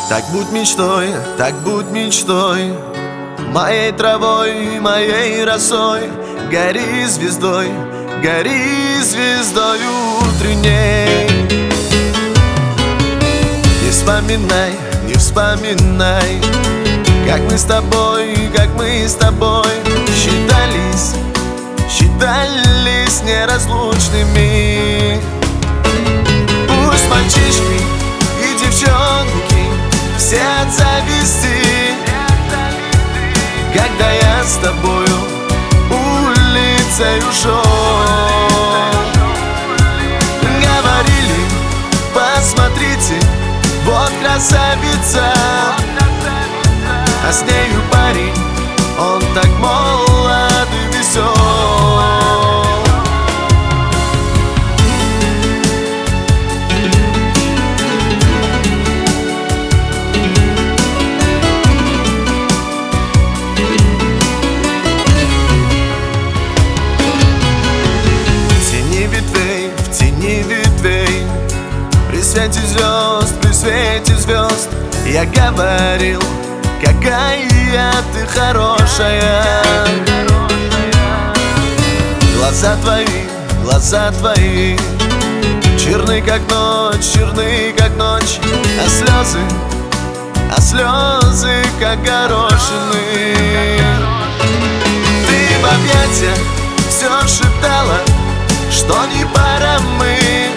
Так будь мечтой, так будь мечтой, моей травой, моей росой. Гори звездой, гори звездой утренней. Не вспоминай, не вспоминай, как мы с тобой, как мы с тобой считались неразлучными. Пусть мальчишки и девчонки все от зависти, когда я с тобою улицей ушел. Говорили, посмотрите, вот красавица, а с нею парень, он так молод и весел. В тени ветвей, при свете звезд я говорил, какая ты хорошая. Глаза твои черны как ночь, а слезы как горошины. Ты в объятиях все шептала, что не пора мы,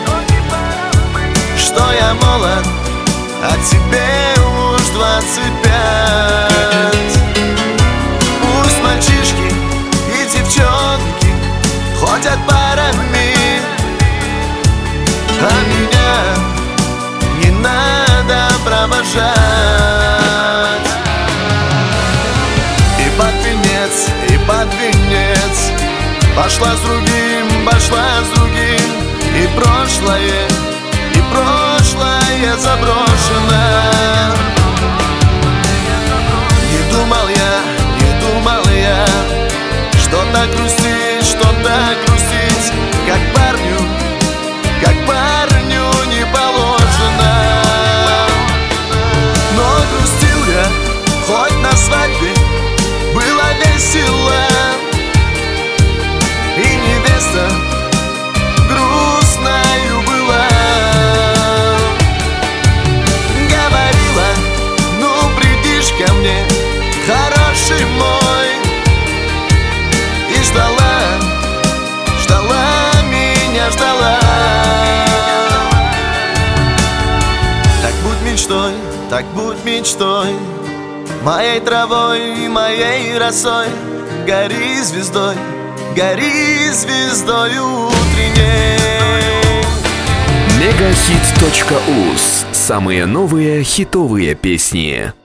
что я молод, а тебе уж 25. Пусть мальчишки и девчонки ходят парами, а меня не надо провожать. И под венец пошла с другим, и прошлое заброшено. Не думал я, что так грустить, как парню не положено. Но грустил я, хоть на свадьбе было весело, и невеста грустною была. Говорила, ну придишь ко мне, хороший мой, и ждала меня. Так будь мечтой, моей травой, моей росой. Гори звездой утренней. Мегахит.уз. Самые новые хитовые песни.